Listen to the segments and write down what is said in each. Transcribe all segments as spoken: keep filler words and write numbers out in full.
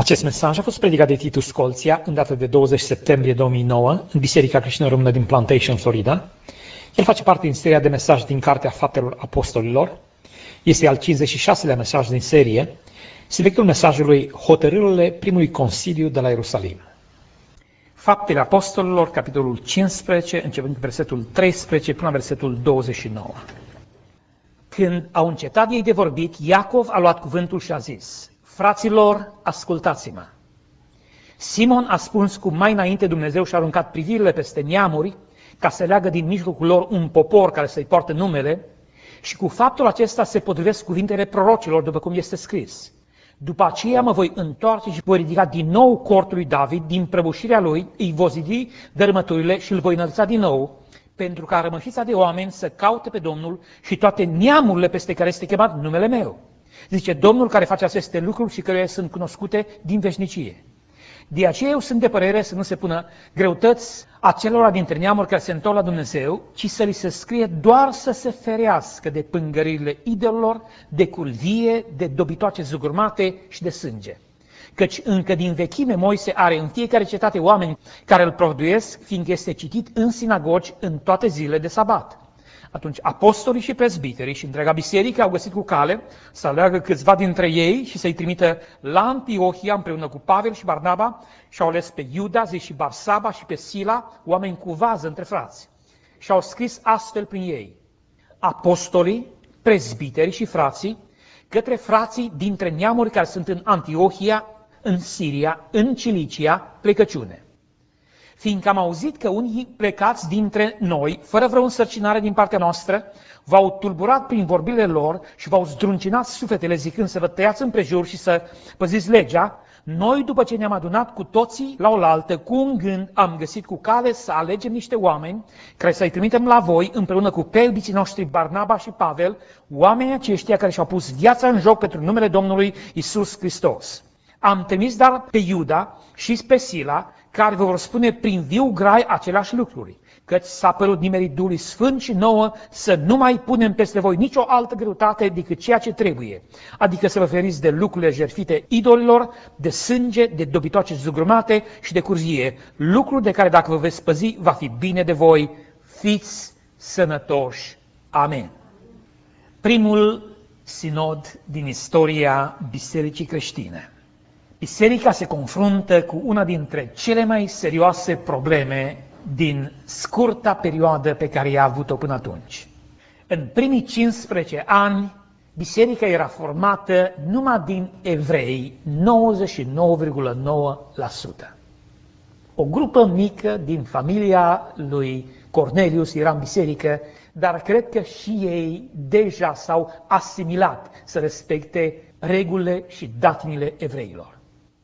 Acest mesaj a fost predicat de Titus Scolția în data de douăzeci septembrie două mii nouă în Biserica Creștină Română din Plantation, Florida. El face parte din seria de mesaje din Cartea Faptelor Apostolilor. Este al cincizeci și șaselea mesaj din serie, subiectul mesajului Hotărârile primului Consiliu de la Ierusalim. Faptele Apostolilor, capitolul cincisprezece, începând cu versetul treisprezece până la versetul douăzeci și nouă. Când au încetat ei de vorbit, Iacov a luat cuvântul și a zis: Fraților, ascultați-mă! Simon a spus cum mai înainte Dumnezeu și-a aruncat privirile peste neamuri ca să leagă din mijlocul lor un popor care să-i poartă numele, și cu faptul acesta se potrivesc cuvintele prorocilor, după cum este scris: După aceea mă voi întoarce și voi ridica din nou cortul lui David, din prăbușirea lui îi voi zidi dărâmăturile și îl voi înălța din nou, pentru ca rămășița de oameni să caute pe Domnul și toate neamurile peste care este chemat numele meu. Zice Domnul care face aceste lucruri și care sunt cunoscute din veșnicie. De aceea eu sunt de părere să nu se pună greutăți acelora dintre neamuri care se întorc la Dumnezeu, ci să li se scrie doar să se ferească de pângăririle idolilor, de curvie, de dobitoace zugurmate și de sânge. Căci încă din vechime Moise are în fiecare cetate oameni care îl produiesc, fiindcă este citit în sinagogi în toate zilele de sabat. Atunci apostolii și prezbiterii și întreaga biserică au găsit cu cale să aleagă câțiva dintre ei și să-i trimită la Antiohia împreună cu Pavel și Barnaba și au ales pe Iuda, zi și Barsaba și pe Sila, oameni cu vază între frați. Și au scris astfel prin ei: apostolii, prezbiterii și frații, către frații dintre neamuri care sunt în Antiohia, în Siria, în Cilicia, plecăciune. Fiindcă am auzit că unii plecați dintre noi, fără vreo însărcinare din partea noastră, v-au tulburat prin vorbile lor și v-au zdruncinat sufletele zicând să vă tăiați împrejur și să păziți legea, noi, după ce ne-am adunat cu toții la oaltă, cu un gând, am găsit cu cale să alegem niște oameni care să-i trimitem la voi împreună cu preobiții noștri Barnaba și Pavel, oamenii aceștia care și-au pus viața în joc pentru numele Domnului Iisus Hristos. Am trimis dar pe Iuda și pe Sila, care vă vor spune prin viu grai aceleași lucruri, căci s-a părut nimerit Duhului Sfânt și nouă să nu mai punem peste voi nicio altă greutate decât ceea ce trebuie, adică să vă feriți de lucrurile jertfite idolilor, de sânge, de dobitoace zugrumate și de curzie, lucruri de care dacă vă veți păzi, va fi bine de voi. Fiți sănătoși. Amen. Primul sinod din istoria Bisericii creștine. Biserica se confruntă cu una dintre cele mai serioase probleme din scurta perioadă pe care i-a avut-o până atunci. În primii cincisprezece ani, biserica era formată numai din evrei, nouăzeci și nouă virgulă nouă la sută. O grupă mică din familia lui Cornelius era în biserică, dar cred că și ei deja s-au asimilat să respecte regulile și datinile evreilor.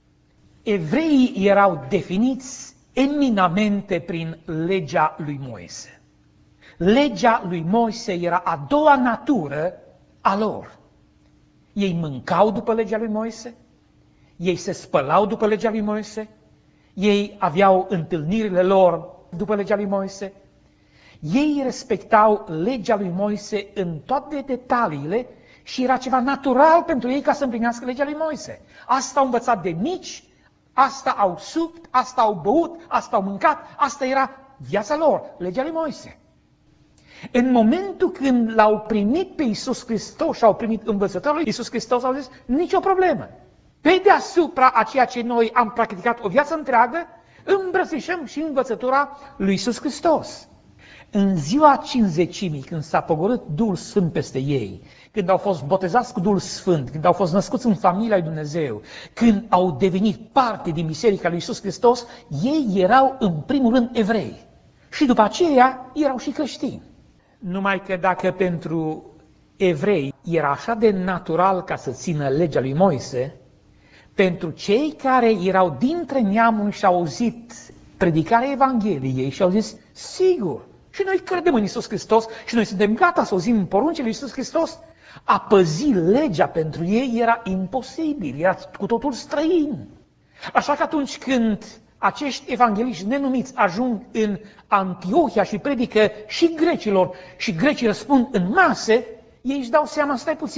Evreii erau definiți eminamente prin legea lui Moise. Legea lui Moise era a doua natură a lor. Ei mâncau după legea lui Moise, ei se spălau după legea lui Moise, ei aveau întâlnirile lor după legea lui Moise, ei respectau legea lui Moise în toate detaliile și era ceva natural pentru ei ca să împlinească legea lui Moise. Asta au învățat de mici, asta au subt, asta au băut, asta au mâncat, asta era viața lor, legea lui Moise. În momentul când l-au primit pe Iisus Hristos și au primit învățătorul lui Iisus Hristos, au zis, nicio problemă. Pe deasupra a ceea ce noi am practicat o viață întreagă, îmbrățișăm și învățătura lui Iisus Hristos. În ziua cincizecimii, când s-a pogorât Duhul Sfânt peste ei, când au fost botezați cu Duhul Sfânt, când au fost născuți în familia lui Dumnezeu, când au devenit parte din Biserica lui Iisus Hristos, ei erau în primul rând evrei. Și după aceea erau și creștini. Numai că dacă pentru evrei era așa de natural ca să țină legea lui Moise, pentru cei care erau dintre neamuri și au auzit predicarea Evangheliei și au zis, sigur, și noi credem în Iisus Hristos și noi suntem gata să auzim poruncile lui Iisus Hristos, a păzi legea pentru ei era imposibil, era cu totul străin. Așa că atunci când acești evangheliști nenumiți ajung în Antiohia și predică și grecilor și grecii răspund în mase, ei își dau seama, stai puțin,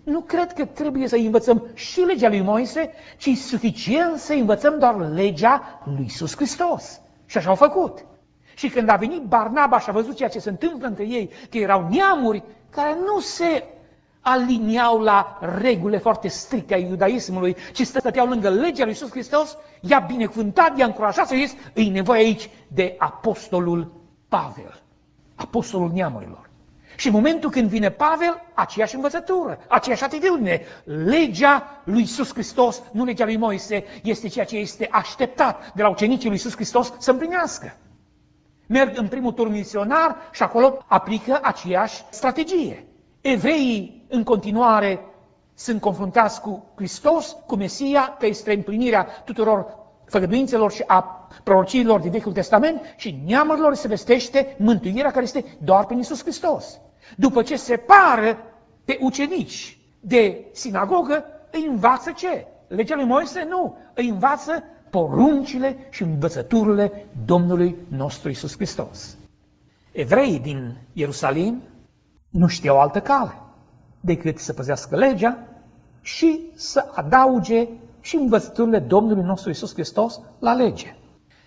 nu cred că trebuie să învățăm și legea lui Moise, ci e suficient să învățăm doar legea lui Iisus Hristos. Și așa au făcut. Și când a venit Barnaba și a văzut ceea ce se întâmplă între ei, că erau neamuri care nu se aliniau la regulile foarte stricte a iudaismului, ci stăteau lângă legea lui Iisus Hristos, i-a binecuvântat, i-a încurajat să zis, îi nevoie aici de apostolul Pavel, apostolul neamurilor. Și în momentul când vine Pavel, aceeași învățătură, aceeași atitudine, legea lui Iisus Hristos, nu legea lui Moise, este ceea ce este așteptat de la ucenicii lui Iisus Hristos să împlinească. Merg în primul tur misionar și acolo aplică aceeași strategie. Evreii în continuare sunt confruntați cu Hristos, cu Mesia, că este împlinirea tuturor făgăduințelor și a prorociilor din Vechiul Testament și neamurilor se vestește mântuirea care este doar prin Iisus Hristos. După ce separă pe ucenici de sinagogă, îi învață ce? Legea lui Moise? Nu. Îi învață poruncile și învățăturile Domnului nostru Iisus Hristos. Evreii din Ierusalim nu știau altă cale decât să păzească legea și să adauge și învățăturile Domnului nostru Iisus Hristos la lege.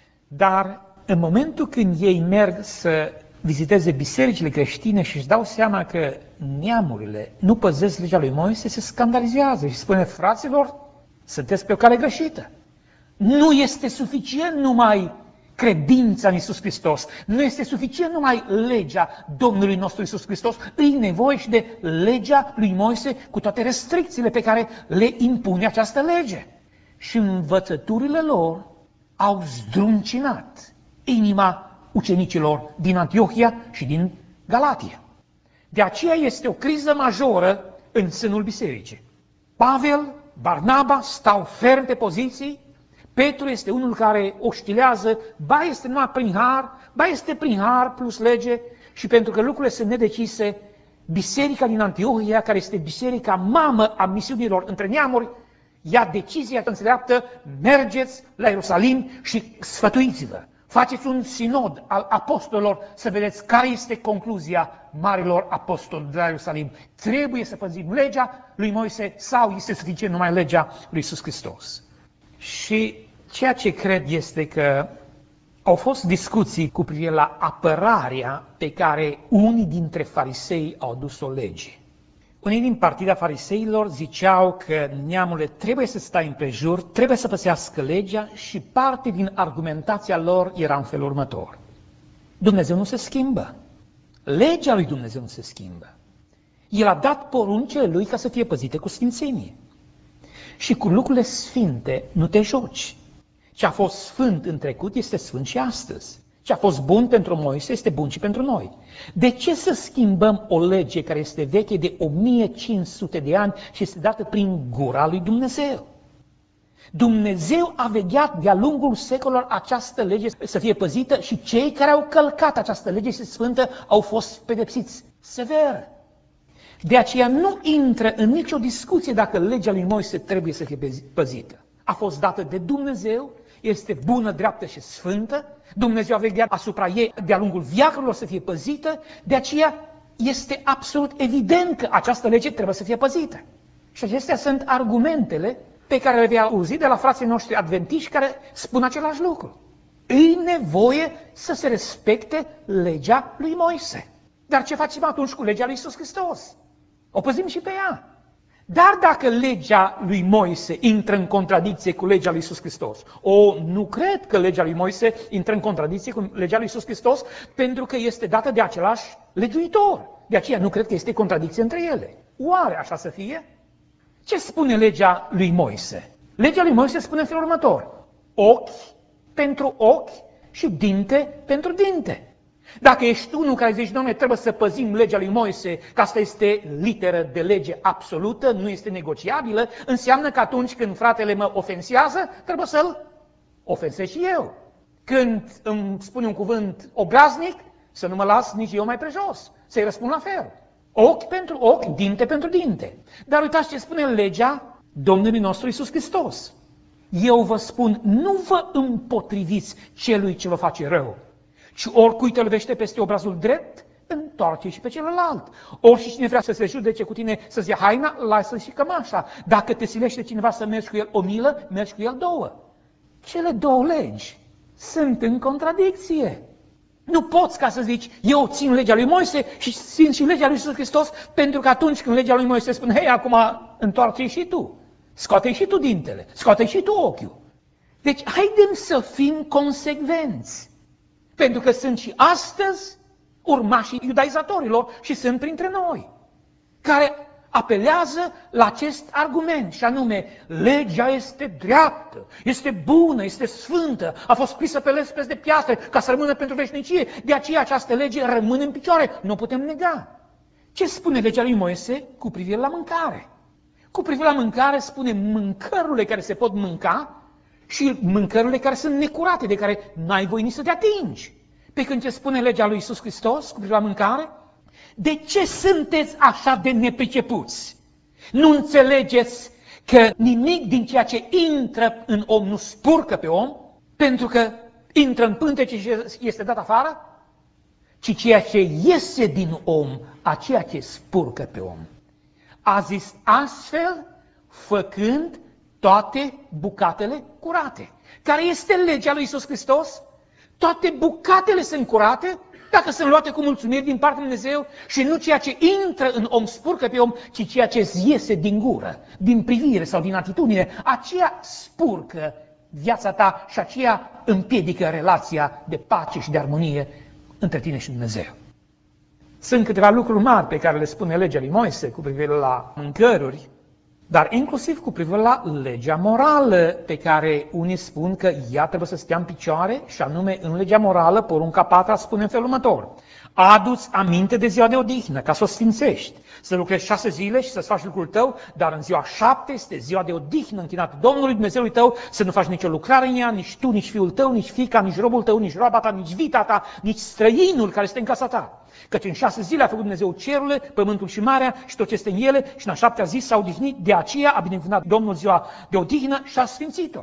Dar în momentul când ei merg să viziteze bisericile creștine și își dau seama că neamurile nu păzesc legea lui Moise, se scandalizează și spune, fraților, sunteți pe o cale greșită. Nu este suficient numai credința în Iisus Hristos, nu este suficient numai legea Domnului nostru Iisus Hristos, îi nevoie și de legea lui Moise cu toate restricțiile pe care le impune această lege. Și învățăturile lor au zdruncinat inima ucenicilor din Antiohia și din Galatia. De aceea este o criză majoră în sânul bisericii. Pavel, Barnaba stau ferm pe poziții, Petru este unul care oștilează, ba este numai prin har, ba este prin har plus lege, și pentru că lucrurile sunt nedecise, biserica din Antiohia, care este biserica mamă a misiunilor între neamuri, ia decizia înțeleaptă, mergeți la Ierusalim și sfătuiți-vă. Faceți un sinod al apostolilor să vedeți care este concluzia marilor apostoli de la Ierusalim. Trebuie să păzim legea lui Moise sau este suficient numai legea lui Iisus Hristos? Și ceea ce cred este că au fost discuții cu privire la apărarea pe care unii dintre farisei au dus-o legii. Unii din partida fariseilor ziceau că neamurile trebuie să stai împrejur, trebuie să păsească legea și parte din argumentația lor era în felul următor. Dumnezeu nu se schimbă. Legea lui Dumnezeu nu se schimbă. El a dat poruncile lui ca să fie păzite cu sfințenie. Și cu lucrurile sfinte nu te joci. Ce a fost sfânt în trecut este sfânt și astăzi. Ce a fost bun pentru Moise este bun și pentru noi. De ce să schimbăm o lege care este veche de o mie cinci sute de ani și este dată prin gura lui Dumnezeu? Dumnezeu a vegheat de-a lungul secolelor această lege să fie păzită și cei care au călcat această lege sfântă au fost pedepsiți sever. De aceea nu intră în nicio discuție dacă legea lui Moise trebuie să fie păzită. A fost dată de Dumnezeu, este bună, dreaptă și sfântă, Dumnezeu a vegheat asupra ei de-a lungul veacurilor să fie păzită, de aceea este absolut evident că această lege trebuie să fie păzită. Și acestea sunt argumentele pe care le vei auzi de la frații noștri adventiști care spun același lucru. E nevoie să se respecte legea lui Moise. Dar ce facem atunci cu legea lui Iisus Hristos? O păzim și pe ea. Dar dacă legea lui Moise intră în contradicție cu legea lui Iisus Hristos, o, nu cred că legea lui Moise intră în contradicție cu legea lui Iisus Hristos, pentru că este dată de același legiuitor. De aceea nu cred că este contradicție între ele. Oare așa să fie? Ce spune legea lui Moise? Legea lui Moise spune în felul următor: ochi pentru ochi și dinte pentru dinte. Dacă ești unul care zici, dom'le, trebuie să păzim legea lui Moise, că asta este literă de lege absolută, nu este negociabilă, înseamnă că atunci când fratele mă ofensează, trebuie să-l ofensez și eu. Când îmi spune un cuvânt obraznic, să nu mă las nici eu mai prejos, să-i răspund la fel. Ochi pentru ochi, dinte pentru dinte. Dar uitați ce spune legea Domnului nostru Iisus Hristos. Eu vă spun, nu vă împotriviți celui ce vă face rău, ci oricui te lovește peste obrazul drept, întoarce și pe celălalt. Ori și cine vrea să se judece cu tine să-ți ia haina, lasă și cămașa. Dacă te silește cineva să mergi cu el o milă, mergi cu el două. Cele două legi sunt în contradicție. Nu poți ca să zici, eu țin legea lui Moise și țin și legea lui Iisus Hristos, pentru că atunci când legea lui Moise spune, hei, acum întoarce și tu, scoate și tu dintele, scoate și tu ochiul. Deci haidem să fim consecvenți, pentru că sunt și astăzi urmașii iudaizatorilor și sunt printre noi, care apelează la acest argument, și anume, legea este dreaptă, este bună, este sfântă, a fost scrisă pe lespezi de piatră ca să rămână pentru veșnicie, de aceea această lege rămâne în picioare, nu o putem nega. Ce spune legea lui Moise cu privire la mâncare? Cu privire la mâncare spune mâncărurile care se pot mânca și mâncărurile care sunt necurate, de care n-ai voie nici să te atingi. Pe când ce spune legea lui Iisus Hristos cu privire la mâncare? De ce sunteți așa de nepricepuți? Nu înțelegeți că nimic din ceea ce intră în om nu spurcă pe om, pentru că intră în pântece și este dat afară, ci ceea ce iese din om, aceea ce spurcă pe om. A zis astfel, făcând toate bucatele curate. Care este legea lui Iisus Hristos? Toate bucatele sunt curate dacă sunt luate cu mulțumiri din partea lui Dumnezeu și nu ceea ce intră în om spurcă pe om, ci ceea ce iese din gură, din privire sau din atitudine, aceea spurcă viața ta și aceea împiedică relația de pace și de armonie între tine și Dumnezeu. Sunt câteva lucruri mari pe care le spune legea lui Moise cu privire la mâncăruri, dar inclusiv cu privire la legea morală, pe care unii spun că ea trebuie să stea în picioare, și anume în legea morală, porunca patra spune în felul următor: adu-ți aminte de ziua de odihnă, ca să o sfințești, să lucrezi șase zile și să-ți faci lucrul tău, dar în ziua șapte este ziua de odihnă închinată Domnului Dumnezeului tău, să nu faci nicio lucrare în ea, nici tu, nici fiul tău, nici fiica, nici robul tău, nici roaba ta, nici vita ta, nici străinul care este în casa ta. Căci în șase zile a făcut Dumnezeu cerurile, pământul și marea și tot ce este în ele și în a șaptea zi s-a odihnit, de aceea a binecuvântat Domnul ziua de odihnă și a sfințit-o.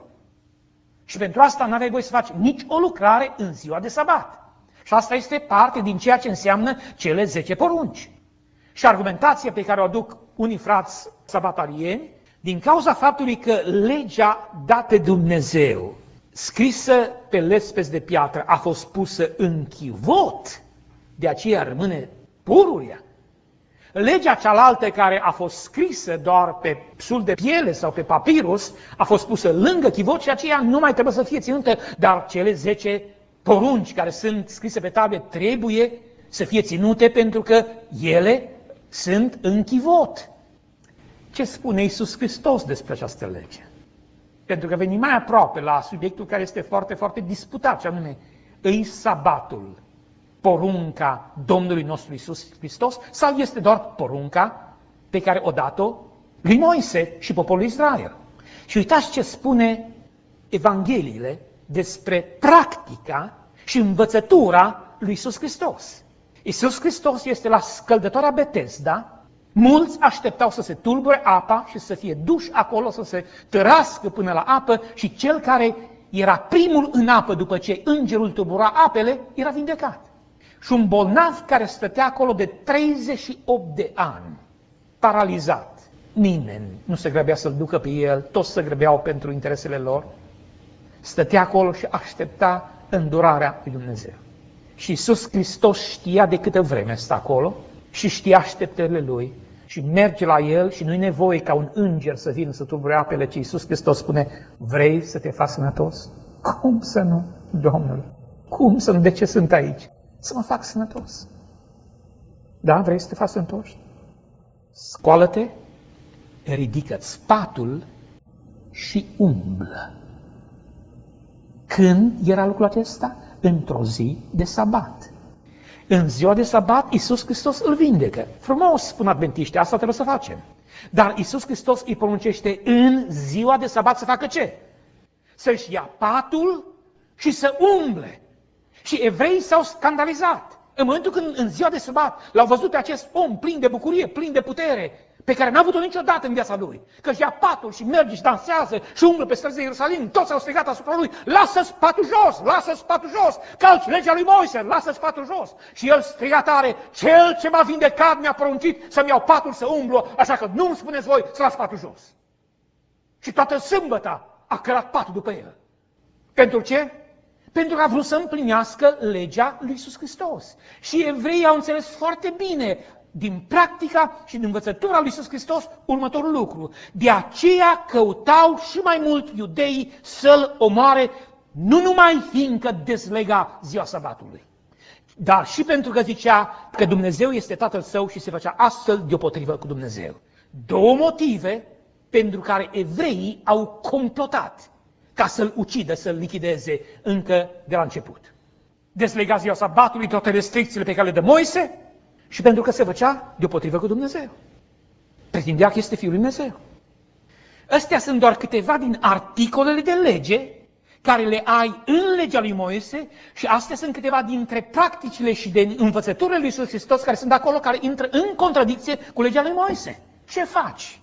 Și pentru asta nu aveai voie să faci nici o lucrare în ziua de sabat. Și asta este parte din ceea ce înseamnă cele zece porunci. Și argumentația pe care o aduc unii frați sabatarieni, din cauza faptului că legea dată de Dumnezeu, scrisă pe lespezi de piatră, a fost pusă în chivot, de aceea rămâne pururea. Legea cealaltă care a fost scrisă doar pe psul de piele sau pe papirus, a fost pusă lângă chivot și aceea nu mai trebuie să fie ținută, dar cele zece porunci care sunt scrise pe table trebuie să fie ținute pentru că ele sunt în chivot. Ce spune Iisus Hristos despre această lege? Pentru că venim mai aproape la subiectul care este foarte, foarte disputat, și anume, îi sabatul porunca Domnului nostru Iisus Hristos sau este doar porunca pe care o dat-o lui Moise și poporul Israel? Și uitați ce spune Evangheliile despre practica și învățătura lui Iisus Hristos. Iisus Hristos este la scăldătoarea Betesda, mulți așteptau să se tulbure apa și să fie duși acolo, să se tărască până la apă și cel care era primul în apă după ce îngerul tulbura apele, era vindecat. Și un bolnav care stătea acolo de treizeci și opt de ani, paralizat. Nimeni nu se grăbea să-l ducă pe el, toți se grăbeau pentru interesele lor. Stătea acolo și aștepta îndurarea lui Dumnezeu. Și Iisus Hristos știa de câtă vreme stă acolo și știa așteptările lui și merge la el și nu-i nevoie ca un înger să vină să tulbure apele, ci Iisus Hristos spune: vrei să te faci sănătos? Cum să nu, Domnule? Cum să nu? De ce sunt aici? Să mă fac sănătos. Da, vrei să te faci sănătos? Scoală-te, ridică-ți patul și umblă. Când era lucrul acesta? Într-o zi de sabat. În ziua de sabat, Iisus Hristos îl vindecă. Frumos, spun adventiștii, asta trebuie să facem. Dar Iisus Hristos îi poruncește în ziua de sabat să facă ce? Să-și ia patul și să umble. Și evreii s-au scandalizat. În momentul când în ziua de sabat l-au văzut pe acest om plin de bucurie, plin de putere, pe care n-a avut-o niciodată în viața lui, că își ia patul și merge și dansează și umblă pe străzi de Ierusalim, toți au strigat asupra lui, lasă-ți patul jos, lasă-ți patul jos, calci legea lui Moise, lasă-ți patul jos. Și el striga tare, cel ce m-a vindecat mi-a poruncit să-mi iau patul să umblu, așa că nu-mi spuneți voi să las patul jos. Și toată sâmbăta a cărat patul după el. Pentru ce? Pentru că a vrut să împlinească legea lui Iisus Hristos. Și evreii au înțeles foarte bine din practica și din învățătura lui Iisus Hristos următorul lucru. De aceea căutau și mai mult iudeii să-l omoare, nu numai fiindcă dezlega ziua sabatului, dar și pentru că zicea că Dumnezeu este Tatăl său și se făcea astfel deopotrivă cu Dumnezeu. Două motive pentru care evreii au complotat ca să-l ucidă, să-l lichideze încă de la început. Dezlega ziua sabatului, toate restricțiile pe care le dă Moise, și pentru că se făcea deopotrivă cu Dumnezeu. Pretindea că este Fiul lui Dumnezeu. Astea sunt doar câteva din articolele de lege care le ai în legea lui Moise și astea sunt câteva dintre practicile și de învățăturile lui Iisus Hristos care sunt acolo, care intră în contradicție cu legea lui Moise. Ce faci?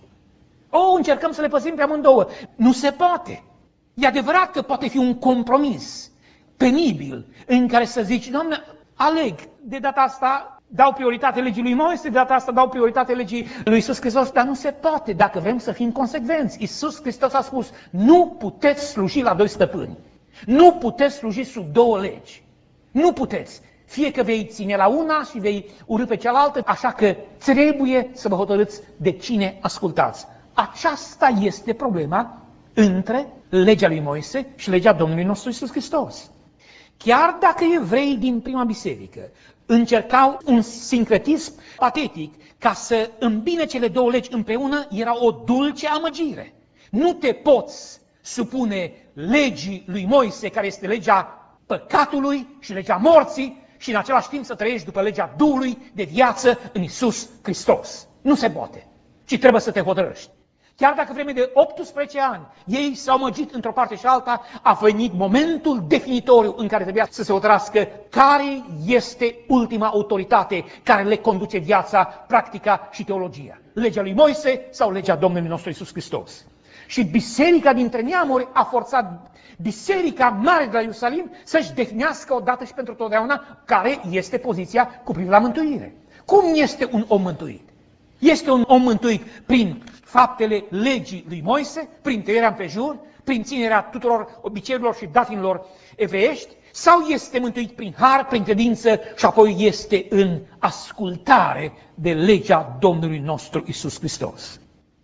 O, încercăm să le păzim pe amândouă. Nu se poate. E adevărat că poate fi un compromis penibil în care să zici, Doamne, aleg, de data asta dau prioritate legii lui Moise, de data asta dau prioritate legii lui Iisus Hristos, dar nu se poate dacă vrem să fim consecvenți. Iisus Hristos a spus, nu puteți sluji la doi stăpâni, nu puteți sluji sub două legi, nu puteți. Fie că vei ține la una și vei urî pe cealaltă, așa că trebuie să vă hotărâți de cine ascultați. Aceasta este problema între legea lui Moise și legea Domnului nostru Iisus Hristos. Chiar dacă evreii din prima biserică încercau un sincretism patetic ca să îmbine cele două legi împreună, era o dulce amăgire. Nu te poți supune legii lui Moise, care este legea păcatului și legea morții, și în același timp să trăiești după legea Duhului de viață în Iisus Hristos. Nu se poate, ci trebuie să te hotărăști. Chiar dacă vreme de optsprezece ani ei s-au măgit într-o parte și alta, a venit momentul definitoriu în care trebuia să se hotărască care este ultima autoritate care le conduce viața, practica și teologia. Legea lui Moise sau legea Domnului nostru Iisus Hristos. Și biserica dintre neamuri a forțat biserica mare de la Ierusalim să-și definească odată și pentru totdeauna care este poziția cu privire la mântuire. Cum este un om mântuit? Este un om mântuit prin faptele legii lui Moise, prin tăierea împrejur, prin ținerea tuturor obiceiurilor și datinilor evreiești, sau este mântuit prin har, prin credință și apoi este în ascultare de legea Domnului nostru Iisus Hristos.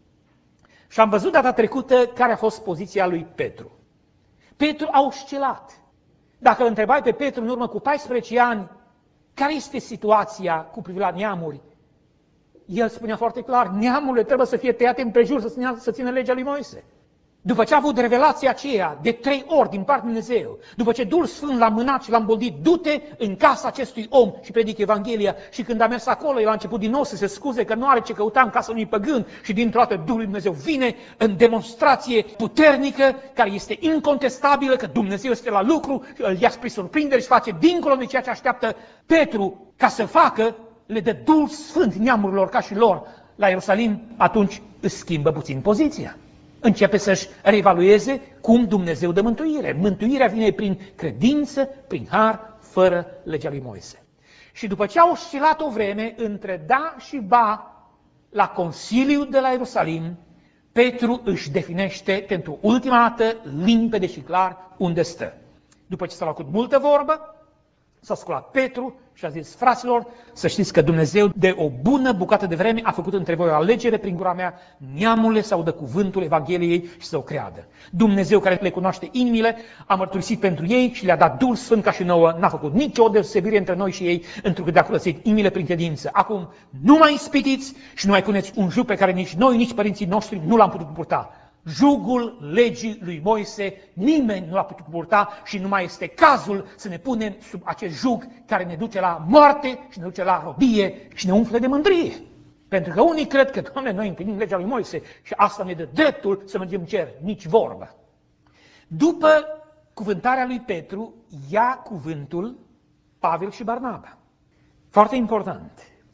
Și am văzut data trecută care a fost poziția lui Petru. Petru a oscilat. Dacă îl întrebai pe Petru în urmă cu paisprezece ani, care este situația cu privire la neamuri, el spunea foarte clar, neamurile trebuie să fie tăiate împrejur, să țină, să țină legea lui Moise. După ce a avut revelația aceea de trei ori din partea lui Dumnezeu, după ce Duhul Sfânt l-a mânat și l-a îmboldit, du-te în casa acestui om și predică Evanghelia. Și când a mers acolo, el a început din nou să se scuze că nu are ce căuta în casa unui păgân și dintr-o dată Duhul lui Dumnezeu vine în demonstrație puternică, care este incontestabilă, că Dumnezeu este la lucru, îl ia spre surprindere și face dincolo de ceea ce așteaptă Petru ca să facă, le dă Duhul Sfânt neamurilor ca și lor la Ierusalim, atunci își schimbă puțin poziția. Începe să-și reevalueze cum Dumnezeu dă mântuire. Mântuirea vine prin credință, prin har, fără legea lui Moise. Și după ce a oscilat o vreme între da și ba la Consiliul de la Ierusalim, Petru își definește pentru ultima dată limpede și clar unde stă. După ce s-a făcut multă vorbă, s-a sculat Petru și a zis, fraților, să știți că Dumnezeu de o bună bucată de vreme a făcut între voi o alegere prin gura mea, neamurile să audă cuvântul Evangheliei și să o creadă. Dumnezeu care le cunoaște inimile a mărturisit pentru ei și le-a dat Duhul Sfânt ca și nouă, n-a făcut nicio deosebire între noi și ei, întrucât de-a curățit inimile prin credință. Acum nu mai ispitiți și nu mai puneți un jug pe care nici noi, nici părinții noștri nu l-am putut purta. Jugul legii lui Moise nimeni nu l-a putut purta și nu mai este cazul să ne punem sub acest jug care ne duce la moarte și ne duce la robie și ne umflă de mândrie. Pentru că unii cred că, Doamne, noi împlinim legea lui Moise și asta ne dă dreptul să mergem în cer, nici vorbă. După cuvântarea lui Petru, ia cuvântul Pavel și Barnaba. Foarte important.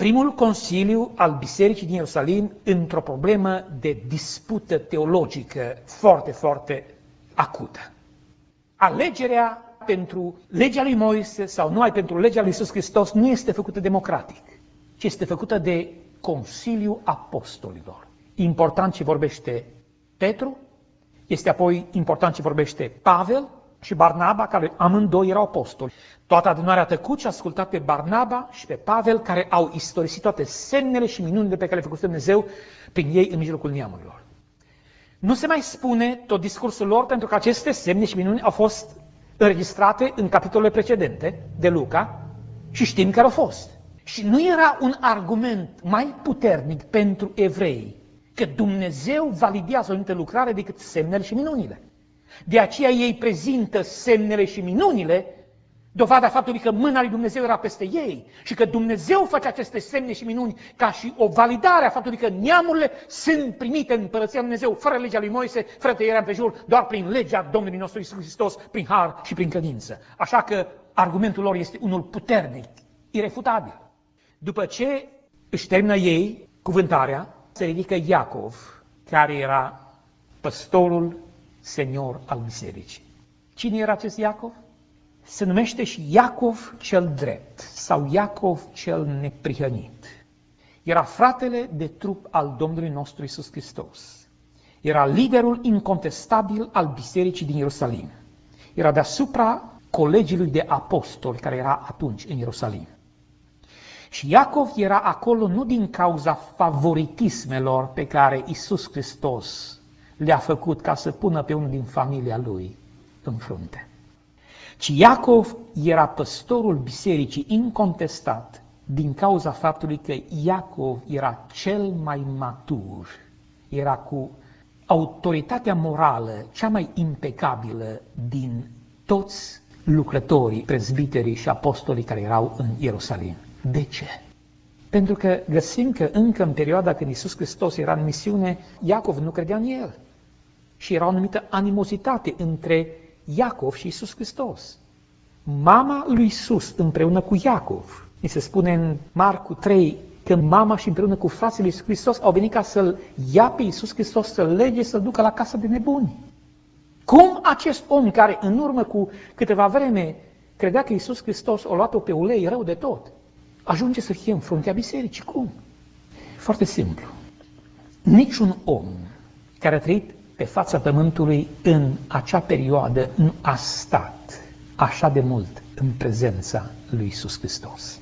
primul consiliu al Bisericii din Ierusalim într-o problemă de dispută teologică foarte, foarte acută. Alegerea pentru legea lui Moise sau numai pentru legea lui Iisus Hristos nu este făcută democratic, ci este făcută de Consiliul Apostolilor. Important ce vorbește Petru, este apoi important ce vorbește Pavel și Barnaba, care amândoi erau apostoli. Toată adunarea a tăcut și a ascultat pe Barnaba și pe Pavel, care au istorisit toate semnele și minunile pe care le-a făcut Dumnezeu prin ei în mijlocul neamurilor. Nu se mai spune tot discursul lor, pentru că aceste semne și minuni au fost înregistrate în capitolele precedente de Luca și știm care au fost. Și nu era un argument mai puternic pentru evrei că Dumnezeu validează o anumită lucrare decât semnele și minunile. De aceea ei prezintă semnele și minunile, dovada faptului că mâna lui Dumnezeu era peste ei și că Dumnezeu face aceste semne și minuni ca și o validare a faptului că neamurile sunt primite în Împărăția lui Dumnezeu fără legea lui Moise, fără tăierea împrejur, doar prin legea Domnului nostru Iisus Hristos, prin har și prin credință. Așa că argumentul lor este unul puternic, irefutabil. După ce își termină ei cuvântarea, se ridică Iacov, care era păstorul senior al bisericii. Cine era acest Iacov? Se numește și Iacov cel drept sau Iacov cel neprihănit. Era fratele de trup al Domnului nostru Iisus Hristos. Era liderul incontestabil al bisericii din Ierusalim. Era deasupra colegiului de apostoli care era atunci în Ierusalim. Și Iacov era acolo nu din cauza favoritismelor pe care Iisus Hristos le-a făcut ca să pună pe unul din familia lui în frunte, ci Iacov era păstorul bisericii incontestat din cauza faptului că Iacov era cel mai matur, era cu autoritatea morală cea mai impecabilă din toți lucrătorii, prezbiterii și apostolii care erau în Ierusalim. De ce? Pentru că găsim că încă în perioada când Iisus Hristos era în misiune, Iacov nu credea în el. Și era o anumită animozitate între Iacov și Iisus Hristos. Mama lui Iisus împreună cu Iacov, mi se spune în Marcu trei, că mama și împreună cu frații lui Iisus Hristos au venit ca să-l ia pe Iisus Hristos, să-l lege, să-l ducă la casa de nebuni. Cum acest om care în urmă cu câteva vreme credea că Iisus Hristos o luat-o pe ulei rău de tot, ajunge să fie în fruntea bisericii? Cum? Foarte simplu. Niciun om care a trăit pe fața pământului în acea perioadă nu a stat așa de mult în prezența lui Iisus Hristos.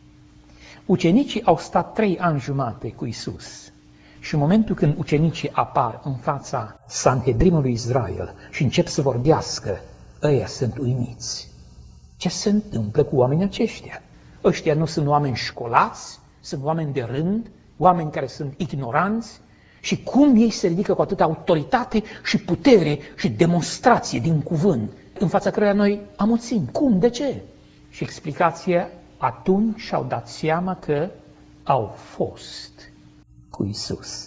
Ucenicii au stat trei ani jumate cu Iisus și în momentul când ucenicii apar în fața Sanhedrinului Israel și încep să vorbească, ăia sunt uimiți. Ce se întâmplă cu oamenii aceștia? Ăștia nu sunt oameni școlați, sunt oameni de rând, oameni care sunt ignoranți, și cum ei se ridică cu atâta autoritate și putere și demonstrație din cuvânt, în fața căreia noi amuțim. Cum? De ce? Și explicația, atunci și-au dat seama că au fost cu Iisus.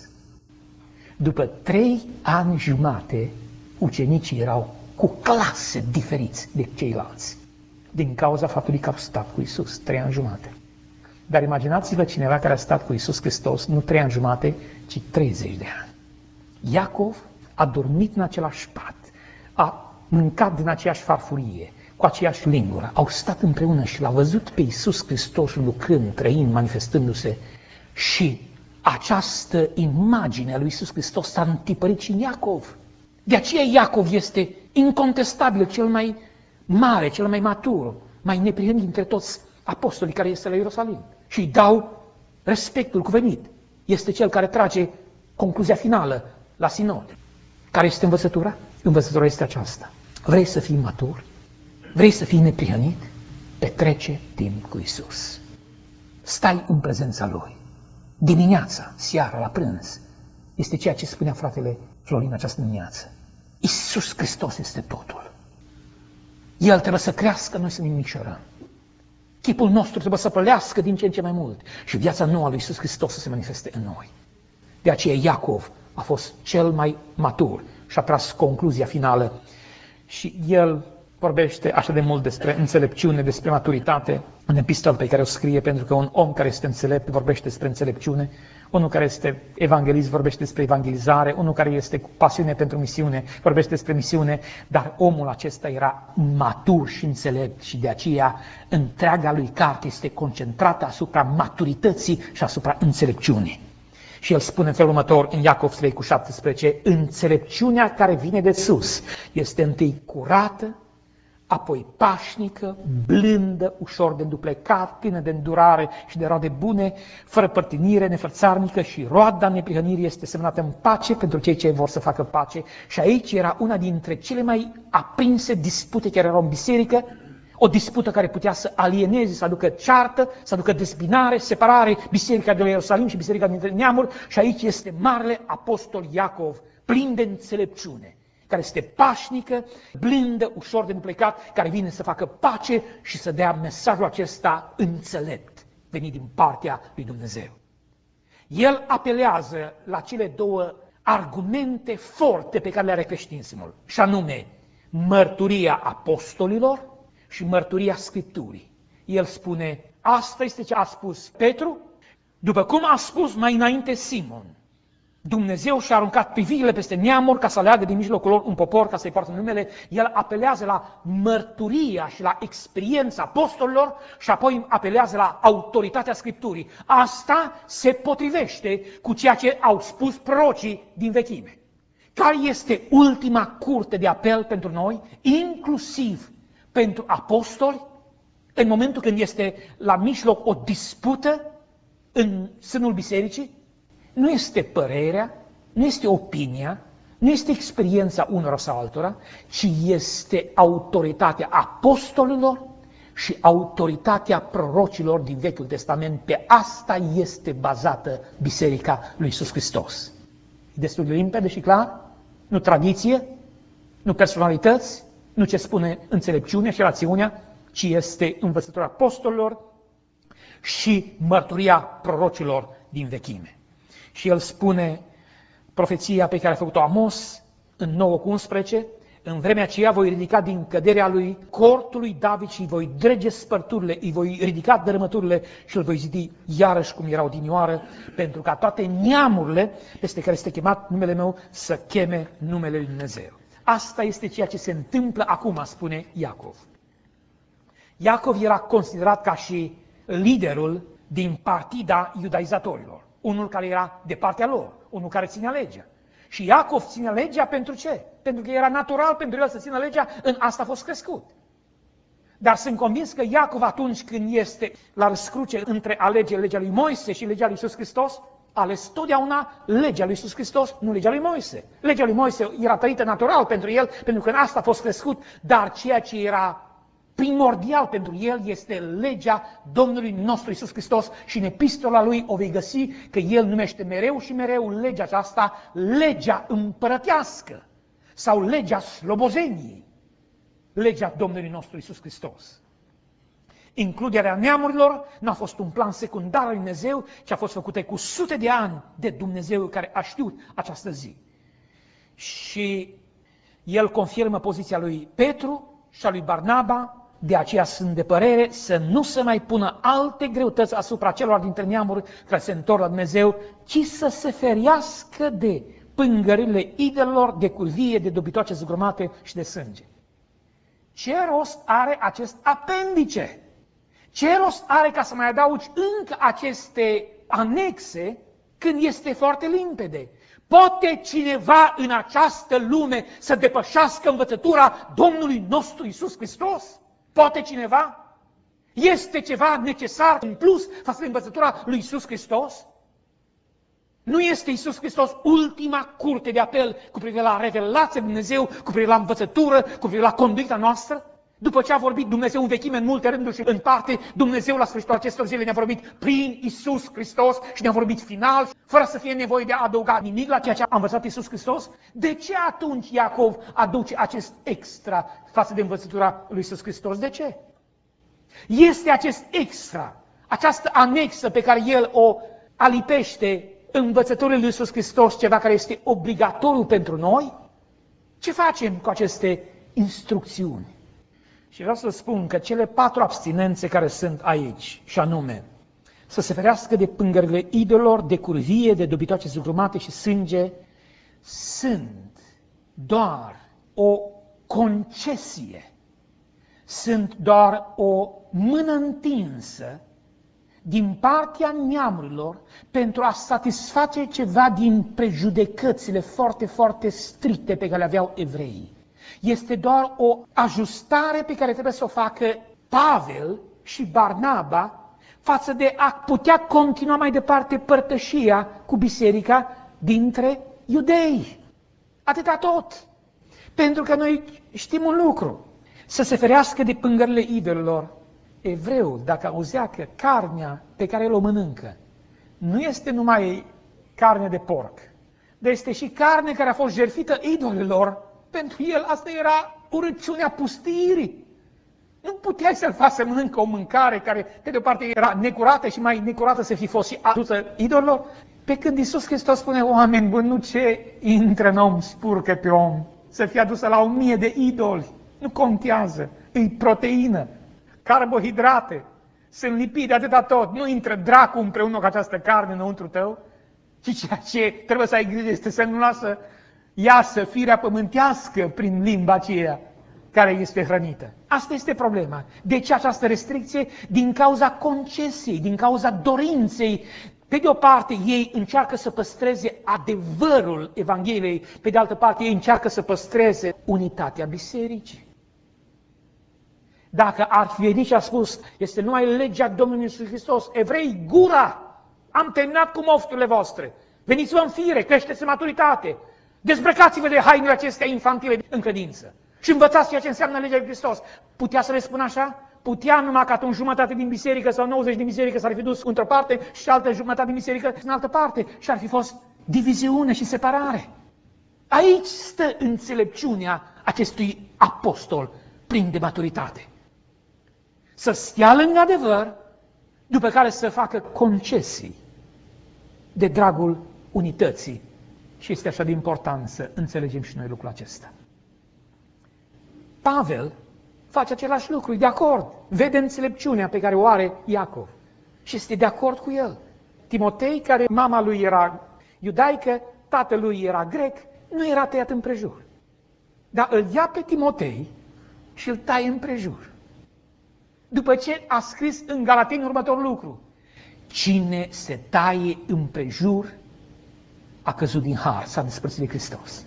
După trei ani jumate, ucenicii erau cu clase diferiți de ceilalți, din cauza faptului că au stat cu Iisus trei ani jumate. Dar imaginați-vă cineva care a stat cu Iisus Hristos nu trei ani jumate, ci treizeci de ani. Iacov a dormit în același pat, a mâncat din aceeași farfurie, cu aceeași lingură, au stat împreună și l-a văzut pe Iisus Hristos lucrând, trăind, manifestându-se și această imagine a lui Iisus Hristos s-a întipărit și în Iacov. De aceea Iacov este incontestabil cel mai mare, cel mai matur, mai neprihănit dintre toți apostolii care este la Ierusalim. Și îi dau respectul cuvenit. Este cel care trage concluzia finală la sinod. Care este învățătura? Învățătura este aceasta. Vrei să fii matur? Vrei să fii neprihănit? Petrece timp cu Iisus. Stai în prezența Lui. Dimineața, seara, la prânz. Este ceea ce spunea fratele Florin această dimineață. Iisus Hristos este totul. El trebuie să crească, noi să ne micșorăm. Chipul nostru trebuie să pălească din ce în ce mai mult și viața nouă a lui Iisus Hristos să se manifeste în noi. De aceea Iacov a fost cel mai matur și a tras concluzia finală și el vorbește așa de mult despre înțelepciune, despre maturitate în epistolă pe care o scrie, pentru că un om care este înțelept vorbește despre înțelepciune, unul care este evanghelist vorbește despre evangelizare, unul care este cu pasiune pentru misiune vorbește despre misiune, dar omul acesta era matur și înțelept și de aceea întreaga lui carte este concentrată asupra maturității și asupra înțelepciunii. Și el spune în felul următor, în Iacov trei cu șaptesprezece, înțelepciunea care vine de sus este întâi curată, apoi pașnică, blândă, ușor de înduplecat, plină de îndurare și de roade bune, fără părtinire, nefărțarnică, și roada neprihănirii este semnată în pace pentru cei ce vor să facă pace. Și aici era una dintre cele mai aprinse dispute care erau în biserică, o dispută care putea să alieneze, să aducă ceartă, să aducă dezbinare, separare, biserica de la Ierusalim și biserica dintre neamuri. Și aici este marele apostol Iacov, plin de înțelepciune, care este pașnică, blândă, ușor de împlecat, care vine să facă pace și să dea mesajul acesta înțelept, venit din partea lui Dumnezeu. El apelează la cele două argumente forte pe care le are creștinismul, și anume mărturia apostolilor și mărturia Scripturii. El spune, asta este ce a spus Petru, după cum a spus mai înainte Simon. Dumnezeu și-a aruncat privirile peste neamuri ca să aleagă din mijlocul lor un popor ca să-i poartă numele. El apelează la mărturia și la experiența apostolilor și apoi apelează la autoritatea Scripturii. Asta se potrivește cu ceea ce au spus prorocii din vechime. Care este ultima curte de apel pentru noi, inclusiv pentru apostoli, în momentul când este la mijloc o dispută în sânul bisericii? Nu este părerea, nu este opinia, nu este experiența unora sau altora, ci este autoritatea apostolilor și autoritatea prorocilor din Vechiul Testament. Pe asta este bazată Biserica lui Iisus Hristos. E destul de limpede și clar? Nu tradiție, nu personalități, nu ce spune înțelepciunea și rațiunea, ci este învățătura apostolilor și mărturia prorocilor din vechime. Și el spune profeția pe care a făcut-o Amos în nouă cu unsprezece, în vremea aceea voi ridica din căderea lui cortul lui David și îi voi drege spărturile, îi voi ridica dărâmăturile și îl voi zidi iarăși cum era odinioară, pentru ca toate neamurile peste care este chemat numele meu să cheme numele lui Dumnezeu. Asta este ceea ce se întâmplă acum, spune Iacov. Iacov era considerat ca și liderul din partida iudaizatorilor. Unul care era de partea lor, unul care ținea legea. Și Iacov ține legea pentru ce? Pentru că era natural pentru el să țină legea, în asta a fost crescut. Dar sunt convins că Iacov, atunci când este la răscruce între a alege legea lui Moise și legea lui Iisus Hristos, a ales totdeauna legea lui Iisus Hristos, nu legea lui Moise. Legea lui Moise era trăită natural pentru el, pentru că în asta a fost crescut, dar ceea ce era primordial pentru el este legea Domnului nostru Iisus Hristos și în epistola lui o vei găsi că el numește mereu și mereu legea aceasta legea împărătească sau legea slobozeniei, legea Domnului nostru Iisus Hristos. Includerea neamurilor n-a fost un plan secundar al lui Dumnezeu, ci a fost făcută cu sute de ani de Dumnezeu care a știut această zi. Și el confirmă poziția lui Petru și a lui Barnaba. De aceea sunt de părere să nu se mai pună alte greutăți asupra celor dintre neamuri care se întorc la Dumnezeu, ci să se ferească de pângările idolilor, de curvie, de dobitoace zugrumate și de sânge. Ce rost are acest apendice? Ce rost are ca să mai adaugi încă aceste anexe când este foarte limpede? Poate cineva în această lume să depășească învățătura Domnului nostru Iisus Hristos? Poate cineva? Este ceva necesar în plus față de învățătura lui Iisus Hristos? Nu este Iisus Hristos ultima curte de apel cu privire la revelația lui Dumnezeu, cu privire la învățătură, cu privire la conduita noastră? După ce a vorbit Dumnezeu în vechime, în multe rânduri și în parte, Dumnezeu la sfârșitul acestor zile ne-a vorbit prin Iisus Hristos și ne-a vorbit final, fără să fie nevoie de a adăuga nimic la ceea ce a învățat Iisus Hristos. De ce atunci Iacov aduce acest extra față de învățătura lui Iisus Hristos? De ce? Este acest extra, această anexă pe care el o alipește învățăturile lui Iisus Hristos, ceva care este obligatoriu pentru noi? Ce facem cu aceste instrucțiuni? Și vreau să spun că cele patru abstinențe care sunt aici, și anume, să se ferească de pângările idolilor, de curvie, de dobitoace zugrumate și sânge, sunt doar o concesie, sunt doar o mână întinsă din partea neamurilor pentru a satisface ceva din prejudecățile foarte, foarte stricte pe care le aveau evreii. Este doar o ajustare pe care trebuie să o facă Pavel și Barnaba față de a putea continua mai departe părtășia cu biserica dintre iudei. Atâta tot. Pentru că noi știm un lucru. Să se ferească de pângările idolilor. Evreul, dacă auzea că carnea pe care el o mănâncă nu este numai carne de porc, dar este și carne care a fost jertfită idolilor, pentru el asta era urăciunea pustirii. Nu puteai să-l faci să mănâncă o mâncare care, pe de o parte, era necurată și mai necurată să fi fost și adusă idolilor, pe când Iisus Hristos spune, oameni buni, nu ce intră în om spurcă pe om, să fie adusă la o mie de idoli, nu contează, îi proteină, carbohidrate, sunt lipide, atâta tot, nu intră dracu împreună cu această carne înăuntru tău, și ceea ce trebuie să ai grijă este să nu lasă iasă firea pământească prin limba aceea care este hrănită. Asta este problema. De ce această restricție? Din cauza concesiei, din cauza dorinței. Pe de o parte, ei încearcă să păstreze adevărul Evangheliei, pe de altă parte, ei încearcă să păstreze unitatea bisericii. Dacă ar fi venit și a spus, este numai legea Domnului Iisus Hristos, evrei, gura! Am terminat cu mofturile voastre. Veniți-vă în fire, creșteți în maturitate. Dezbrăcați-vă de hainele acestea infantile în credință. Și învățați ceea ce înseamnă legea lui Hristos. Putea să le spun așa? Putea numai că atunci jumătate din biserică sau nouăzeci din biserică s-ar fi dus într-o parte și altă jumătate din biserică în altă parte. Și ar fi fost diviziune și separare. Aici stă înțelepciunea acestui apostol plin de maturitate. Să stea lângă adevăr, după care să facă concesii de dragul unității. Și este așa de important să înțelegem și noi lucrul acesta. Pavel face același lucru, e de acord. Vede înțelepciunea pe care o are Iacov și este de acord cu el. Timotei, care mama lui era iudaică, tatălui era grec, nu era tăiat împrejur. Dar îl ia pe Timotei și îl taie împrejur. După ce a scris în Galateni următorul lucru. Cine se taie împrejur a căzut din har, s-a despărțit de Hristos.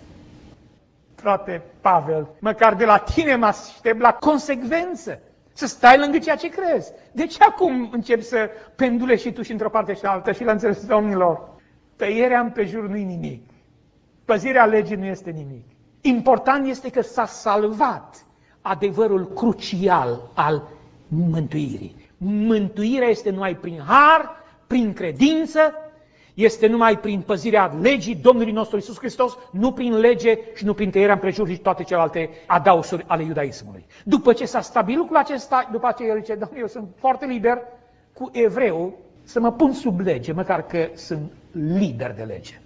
Frate Pavel, măcar de la tine mă aștept la consecvență, să stai lângă ceea ce crezi. De ce acum începi să pendule și tu și într-o parte și altă și la înțeles domnilor? Tăierea împrejur nu-i nimic. Păzirea legii nu este nimic. Important este că s-a salvat adevărul crucial al mântuirii. Mântuirea este numai prin har, prin credință, este numai prin păzirea legii Domnului nostru Iisus Hristos, nu prin lege și nu prin tăierea împrejur și toate celelalte adausuri ale iudaismului. După ce s-a stabilit lucrul acesta, după aceea el zice, Doamne, eu sunt foarte liber cu evreul să mă pun sub lege, măcar că sunt liber de lege.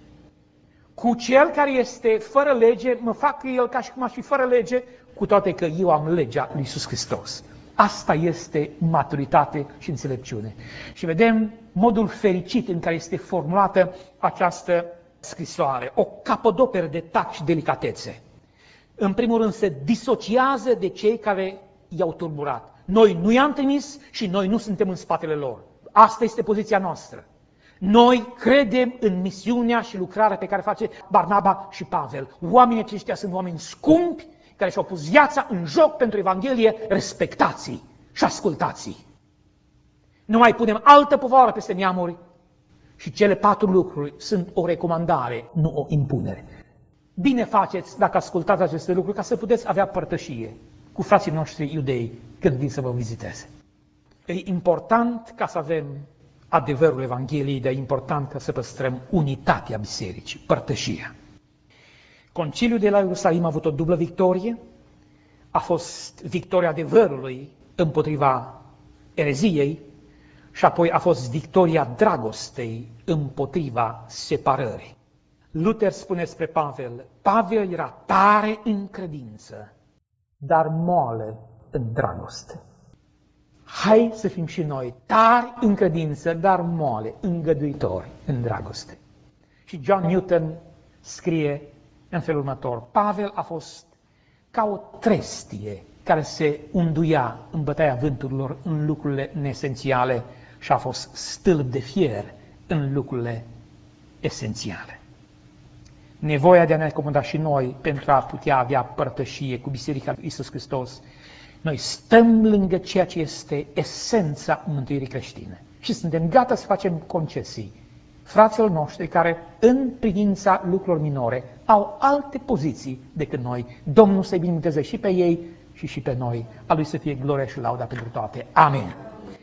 Cu cel care este fără lege, mă fac el ca și cum aș fi fără lege, cu toate că eu am legea lui Iisus Hristos. Asta este maturitate și înțelepciune. Și vedem modul fericit în care este formulată această scrisoare. O capodoperă de tact și delicatețe. În primul rând se disociază de cei care i-au turburat. Noi nu i-am trimis și noi nu suntem în spatele lor. Asta este poziția noastră. Noi credem în misiunea și lucrarea pe care face Barnaba și Pavel. Oamenii aceștia sunt oameni scumpi, care și-au pus viața în joc pentru Evanghelie, respectați-i și ascultați-i. Nu mai punem altă povară peste neamuri și cele patru lucruri sunt o recomandare, nu o impunere. Bine faceți dacă ascultați aceste lucruri ca să puteți avea părtășie cu frații noștri iudei când vin să vă viziteze. E important ca să avem adevărul Evangheliei, dar e important ca să păstrăm unitatea bisericii, părtășia. Conciliul de la Ierusalim a avut o dublă victorie. A fost victoria adevărului împotriva ereziei și apoi a fost victoria dragostei împotriva separării. Luther spune despre Pavel, Pavel era tare în credință, dar moale în dragoste. Hai să fim și noi tari în credință, dar moale, îngăduitori în dragoste. Și John Newton scrie în felul următor: Pavel a fost ca o trestie care se unduia în bătaia vânturilor în lucrurile neesențiale și a fost stâlp de fier în lucrurile esențiale. Nevoia de a ne acomoda și noi pentru a putea avea părtășie cu Biserica lui Iisus Hristos. Noi stăm lângă ceea ce este esența mântuirii creștine și suntem gata să facem concesii fraților noștri care, în privința lucrurilor minore, au alte poziții decât noi. Domnul să-i binecuvânteze și pe ei și și pe noi. A Lui să fie gloria și lauda pentru toate. Amin.